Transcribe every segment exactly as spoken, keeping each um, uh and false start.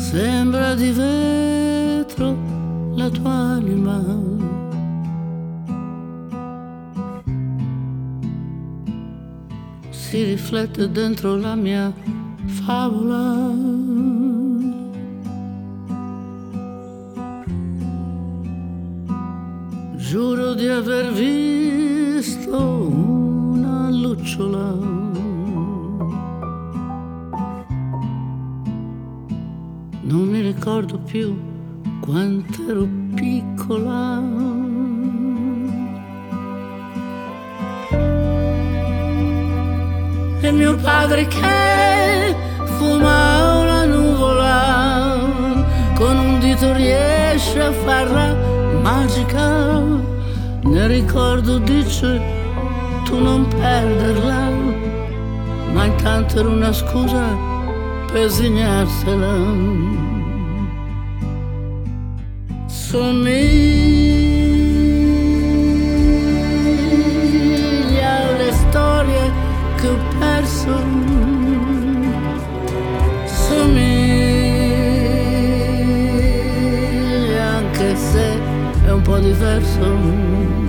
Sembra di vetro la tua anima, si riflette dentro la mia favola. Giuro di aver visto una lucciola, non mi ricordo più quant'ero piccola. E mio padre che fuma una nuvola, con un dito riesce a farla magica. Nel ricordo dice tu non perderla, ma intanto era una scusa per segnarsela. Somiglia alle storie che ho perso, somiglia anche se è un po' diverso.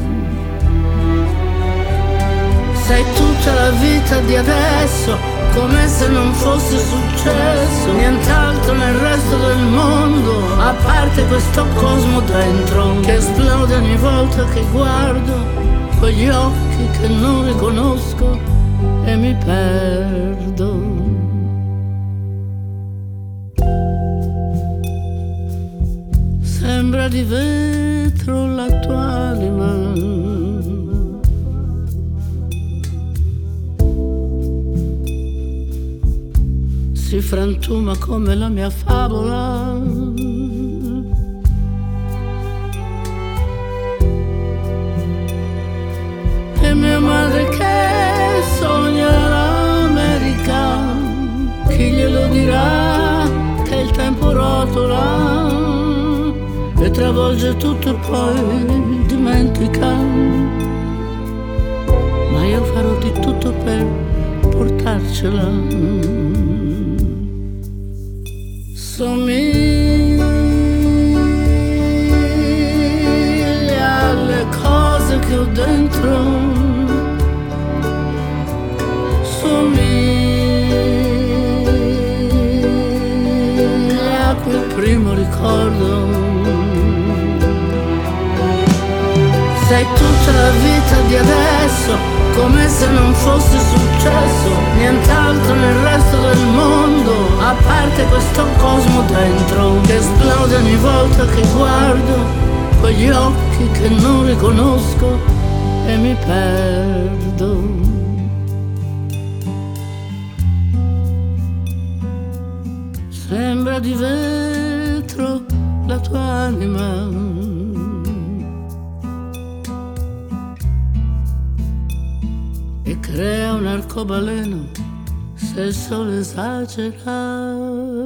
Sei tutta la vita di adesso, come se non fosse successo nient'altro nel resto del mondo, a parte questo cosmo dentro che esplode ogni volta che guardo quegli occhi che non riconosco e mi perdo. Sembra di vetro la tua anima, si frantuma come la mia favola. E mia madre che sogna l'America, chi glielo dirà che il tempo rotola e travolge tutto e poi dimentica. Ma io farò di tutto per portarcela. Somiglia alle cose che ho dentro, somiglia a quel primo ricordo. Sei tutta la vita di adesso, come se non fosse successo nient'altro nel resto del mondo, a parte questo cosmo dentro che esplode ogni volta che guardo quegli occhi che non riconosco e mi perdo. Sembra di vetro la tua anima, e crea un arcobaleno se il sole esagera.